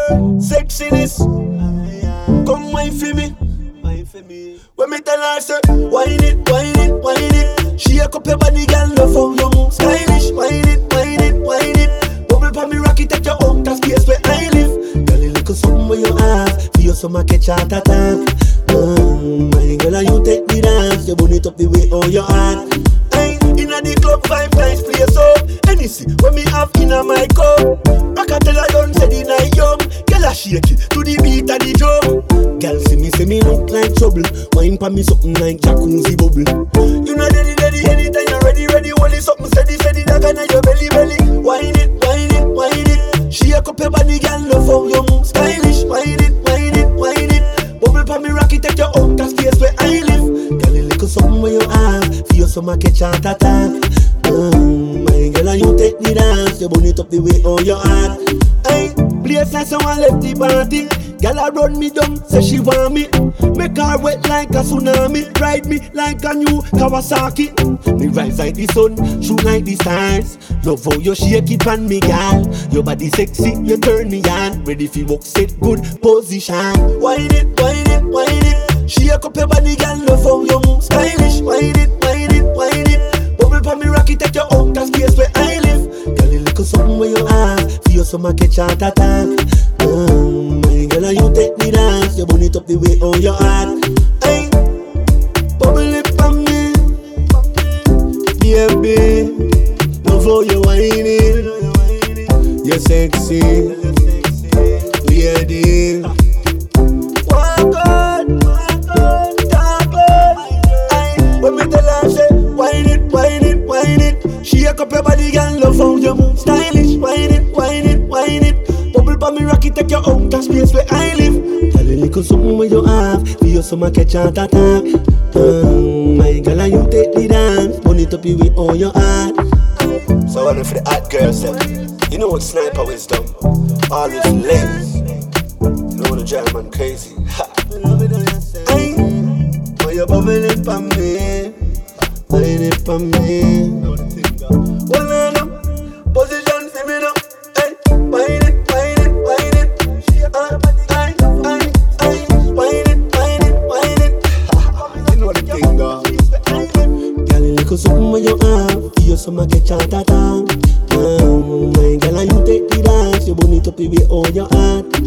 Sexiness, come wine for me. When me tell her say, wine it, wine it, wine it. Shake up your body, girl, love how you move. Stylish, wine it, wine it, wine it. Bubble pa me rock it, take your out, that's space where I live. Girl, you look something where you have, for your summer catch heart attack. My girl, and you take me dance, you burn it up the way all your heart. Inna the club, 5 times place up. Anything when me have inna my cup. Back a tell her done, say the night young. Girl a shake it to the beat of the drum. Girl see me look like trouble. Wine pa me something like jacuzzi bubble. You know ready, anytime you ready. Only something steady, that gonna your belly. Wine it, wine it, wine it. Shake up your body, girl, love how you move. Stylish, wine it, wine it, wine it. Bubble pa me rock it, take your out, that's place where I live. Girl, you little something where you have. Feel some catch heart attack. My girl, and you take the dance. You burn it up the way all your heart. Hey, place like someone left the party. Girl, I run me down, say she want me. Make her wet like a tsunami. Ride me like a new Kawasaki. Me rise like the sun, shoot like the stars. Love how you shake it on me, girl. Your body sexy, you turn me on. Ready for walk, set good position. Wine it, wine it, wine it. Shake up your body, girl, love how you move. Stylish, wine it, wine it, wine it. Bubble pa me rock it, take your out, that's place where I live. Girl, you look something where you have, feel some catch heart attack. My girl, and you take the dance, you burn it up the way all your heart. Hey, bubble it for me, baby. Love how you whine it, you're sexy, lady. Walk on, talk on. When me tell her say, whine it, whine it, whine it. Shake up your body, girl, love how you move. Stylish, whine it, whine it, whine it. Bubble pa me rock it, take your out, that's place where I live. Tell a little something where you have, for your summer catch heart attack. My girl, and you take the dance, burn it up with all your heart. So one for the hot girls then, you know what sniper wisdom, always lens. You know the German crazy. Hey, why you bubbling for me? Wine it for me. One of them, position see me now. Hey, wine it. Cause something when you have, feel some catch heart attack. My girl, and you take the dance, you burn it up the way all your heart.